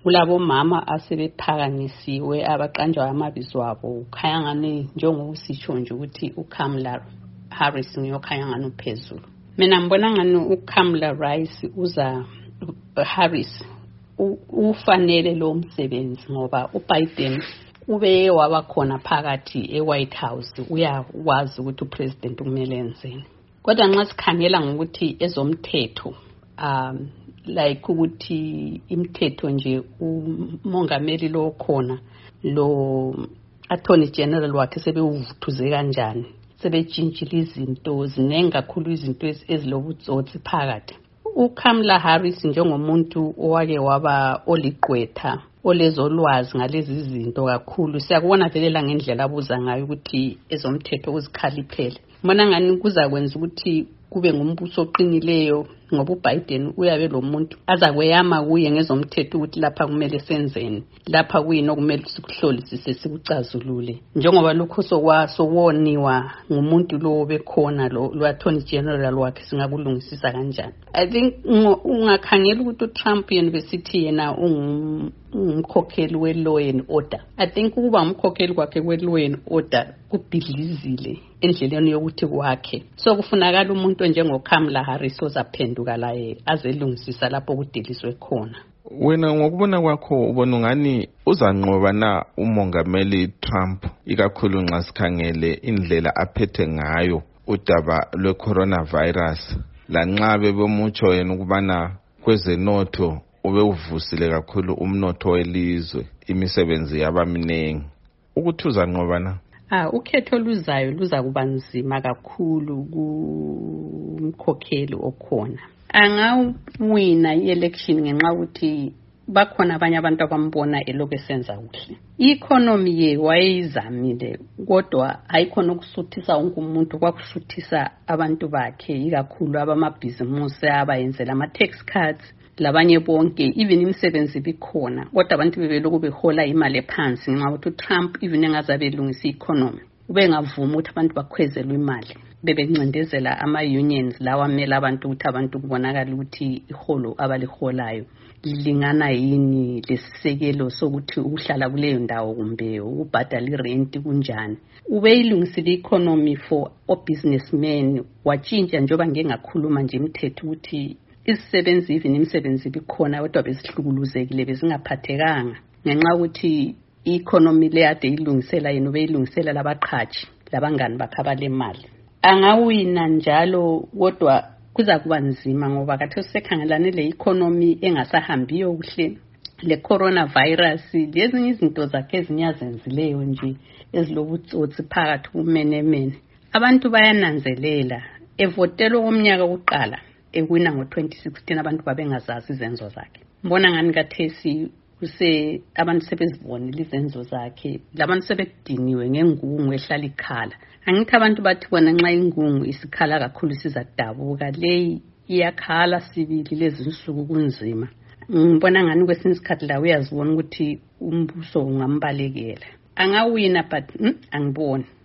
kulabo mama asebephakanyisiwe abaqanjwa amabizo abo khaya ngani njengokusitsho nje ukuthi uKamala Harris ngiyokhaya ngani uphezulu. Mina ngibona ngani uKamala Harris ufanele lo msebenzi ngoba uBiden ube waba khona phakathi eWhite House uyakwazi ukuthi upresident kumele enzeni. Kodwa nxa sikhangela ngokuthi ezomthetho like ukuthi imithetho nje umongameli lo khona lo attorney general wakhe sebewuvuthuze kanjani sebetshintshile izinto zinengi kakhulu izinto ezilobutsotsi phakathi. uKamala Harris njengomuntu owake waba oliqwetha olezolwazi ngalezi zinto kakhulu siyakubona velela ngendlela abuza ngayo ukuthi ezomthetho uzikhaliphele. Mbona ngani kuzakwenza ukuthi kube ngumbuso oqinileyo ngoba uBiden uyabe lo muntu azakweyama kuye ngezomthetho ukuthi lapha kumele senzeni lapha kuyini okumele sikuhlolisise sikucazulule njengoba lokho sokwoniwa ngumuntu lo bekhona lo attorney general wakhe singakulungisisa kanjani. I think ungakhangela ukuthi uTrump University yena umkhokheli we-law and order. I think ukuba umkhokheli kwakhe we-law and order kubhidlizile endleleni yokuthi kwakhe so kufunakala umuntu njengoKamala Harris ozaphenduka la azelungisisa lapho kudeliswe khona. Wena ngokubona kwakho ubona ngani uzanqoba na umongameli Trump ikakhulu nxa sikhangele indlela aphethe ngayo udaba lwe-coronavirus lanxa bebemutsho yena ukubana kwezenotho ube uvusile kakhulu umnotho welizwe imisebenzi yabaminengi ukuthi uzanqoba na? Ukhetho oluzayo luza kuba nzima kakhulu kumkhokheli okhona. Angawina i-election ngenxa ukuthi bakhona abanye abantu abambona elokhu esenza kuhle. I-economy ye wayizamile kodwa ayikhona ukusuthisa wonke umuntu kwakusuthisa abantu bakhe ikakhulu abamabhizimusi abayenzela ama-tax cuts labanye bonke even imisebenzi bikhona kodwa abantu bebelokhu behola imali ephansi ngenxa ukuthi uTrump even engazabe elungisa i-economy ubengavuma ukuthi abantu bakhwezelwe imali bebencindezela ama-unions lawa amela abantu ukuthi abantu kubonakala ukuthi iholo abaliholayo lilingana yini lesisekelo sokuthi uhlala kuleyo ndawo kumbe ukubhadala irent kunjani. Ubeyilungisile i-economy for businessmen watshintsha njengoba ngengakhuluma nje imithetho ukuthi isisebenzi even imisebenzi bikhona kodwa besihlukuluzekile bezingaphathekanga ngenxa ukuthi i-economy le ade ilungisela yena ubeyilungisela labaqhashi labangani bakhe abalemali. Angawina njalo kodwa kuza kuba nzima ngoba kathi sekhangelane le economy engasahambiyo kuhle le coronavirus lezinye izinto zakhe ezinyazenzileyo nje ezilobutsotsi phakathi kumenemene. Abantu bayananzelela evotelo komnyaka oqala ewina ngo-2016 abantu babengazazi izenzo zakhe. Mbona ngani kathesi abantu sebezibonile izenzo zakhe labantu sebediniwe ngengungu ehlala ikhala. Angithi abantu bathi bona nxa ingungu isikhala kakhulu sizadabuka le iyakhala sibili lezi insuku kunzima. Ngibona ngani kwesinye isikhathi la uyazibona ukuthi umbuso ungambalekela. Angawina but angiboni.